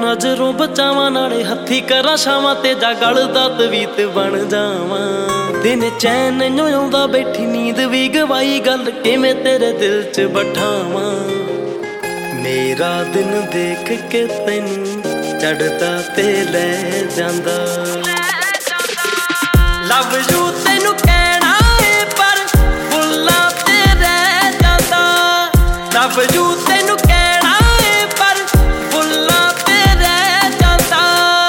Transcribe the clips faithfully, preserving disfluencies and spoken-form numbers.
नजरों बचावां नाले हथी करां छावां ते जा गल दा तवीत बन जावां। दिन चैन नहीं आउंदा बैठी नींद भी गवाई गल किवें तेरे दिल च बठावां। मेरा दिन देख के तैनूं चढ़दा ते लै जांदा। लव यू तैनूं कहना है पर बुल्लां ते रह जांदा। लव यू तैनूं कहना है पर बुल्लां ते रह जांदा।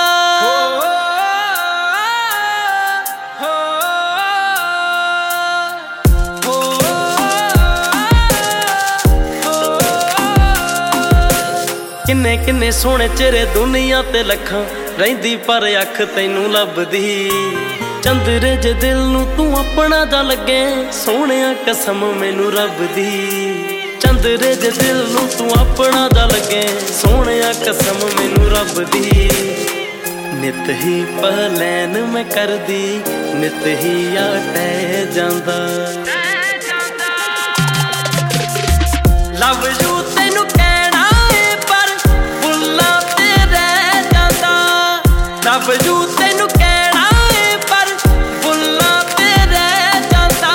किन्ने किन्ने सोहणे चेहरे दुनिया ते लखां रहिंदी पर अख तैनूं लभदी। चंदरे जे दिल नूं तू अपना जा लगे सोहणिया कसम मैनू रब दी। चंदरे जे दिल नूं तू अपना जा लगे सोहणिया कसम मैनू रब दी। नित ही पलैन मैं करदी नित ही आ टह जांदा। लव यू तैनूं कहना है पर बुल्लां ते रह जांदा। लव यू तैनूं कहना है पर बुल्लां ते रह जांदा।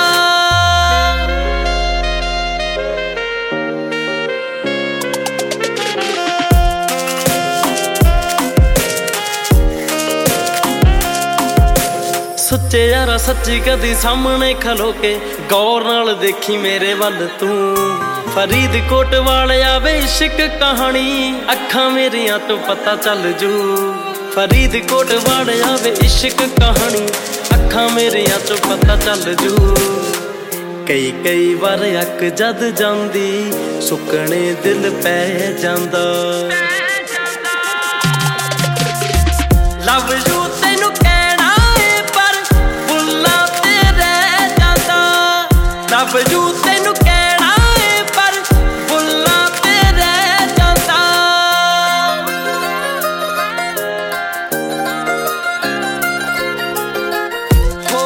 सच्चे यारा सच्ची कदी सामने खलो के गौर नाल देखी मेरे वल तू। फरीदकोट वालिया वे इश्क कहानी अखां मेरिया तो पता चल जू। फरीदकोट वालिया वे इश्क कहानी अखां मेरिया तो पता चल जू। कई कई बार अक जद जांदी सुकने दिल पै जांदा। लव यू तैनूं कहना है पर बुल्लां ते रह जांदा। लव यू तैनूं कहना है पर बुल्लां ते रह जांदा। हो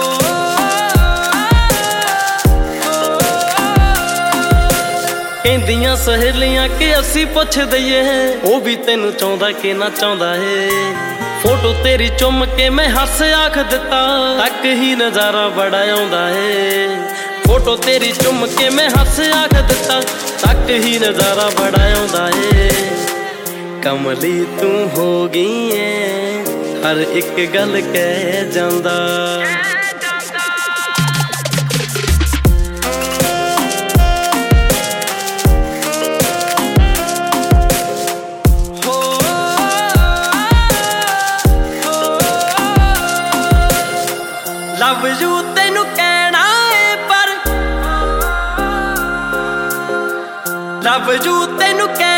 कहंदियां सहेलियां कि असी पुछ दईए वो भी तैनूं चाहुंदा कि ना चाहुंदा है। फोटो तेरी चुम के मैं हस आख दिता तक ही नजारा बड़ा आउंदा है। फोटो तेरी चुम के मैं हस आख दिता तक ही नजारा बड़ा आउंदा है। कमली तू हो गई है हर एक गल कह जांदा। लव यू तैनूं कहना है पर लव यू तैनूं